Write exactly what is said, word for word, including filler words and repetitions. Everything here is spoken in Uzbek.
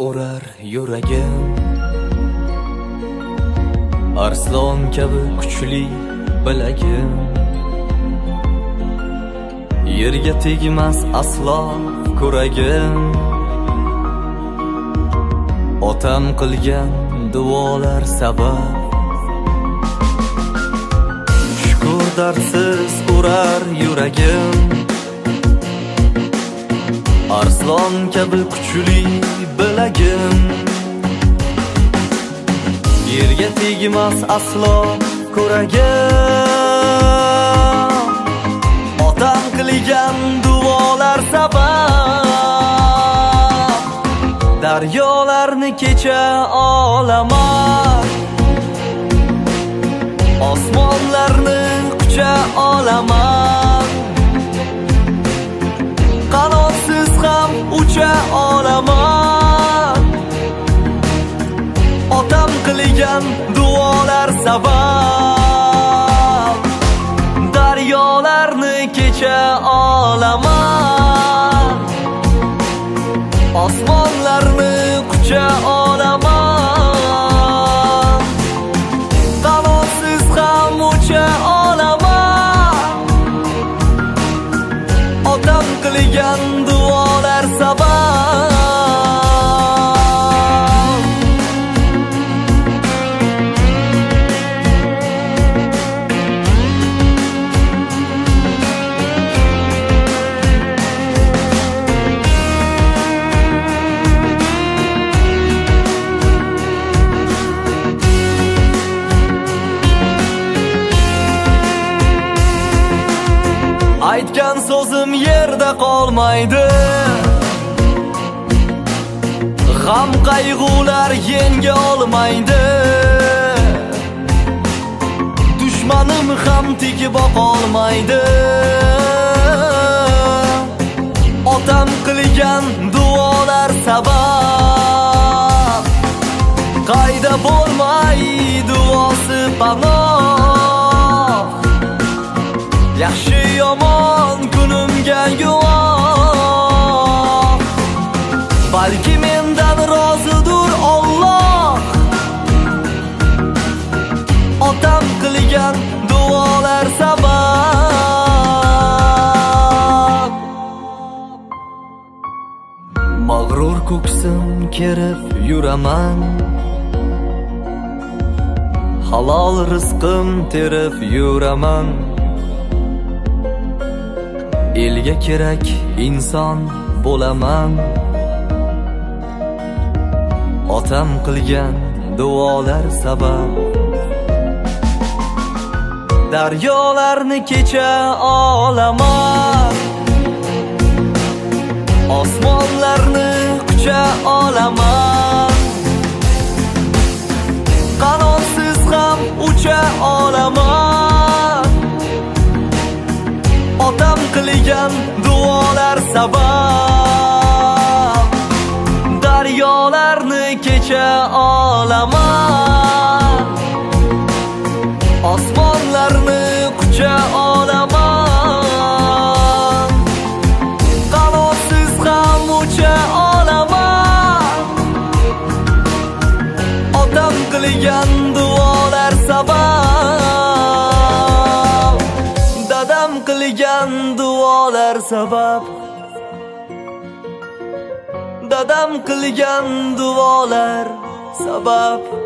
urar yuragim, arslon kabi kuchli bilagim. Yerga tegmas aslo kuragim, otam qilgan duolar sabab. Shukur dardsiz urar yuragim, arslon kabi kuchli bilagim. Yerga tegmas aslo kuragim, otam qilgan duolar sabab. Daryolarni kecha olaman, osmonlarni qucha olaman. Qanotsiz ham ucha olaman, otam qilgan duolar sabab. Daryolarni kecha olaman, osmonlarni qucha olaman. Qanotsiz ham ucha olaman, otam qilgan duolar sabab. Aytgan so'zim yerda qolmaydi, g'am qayg'ular yenga olmaydi. Dushmanim ham tegib boqolmaydi, otam qilgan duolar sabab. Qayda bo'lmay duosi panoh, yaxshi yomon kunimga guvoh. Balki mendan rozidur Alloh, otam qilgan duolar sabab. Mag'rur ko'ksim kerib yuraman, halol rizqim terib yuraman. Elga kerak inson bo'laman, otam qilgan duolar sabab. Daryolarni kecha olaman, osmonlarni qucha olaman. Qanotsiz ham ucha olaman, otam qilgan duolar sabab. Daryolarni kecha olaman, osmonlarni qucha olaman. Qanotsiz ham ucha olaman, otam qilgan duolar sabab. Dadam qilgan duolar sabab, dadam qilgan duolar sabab.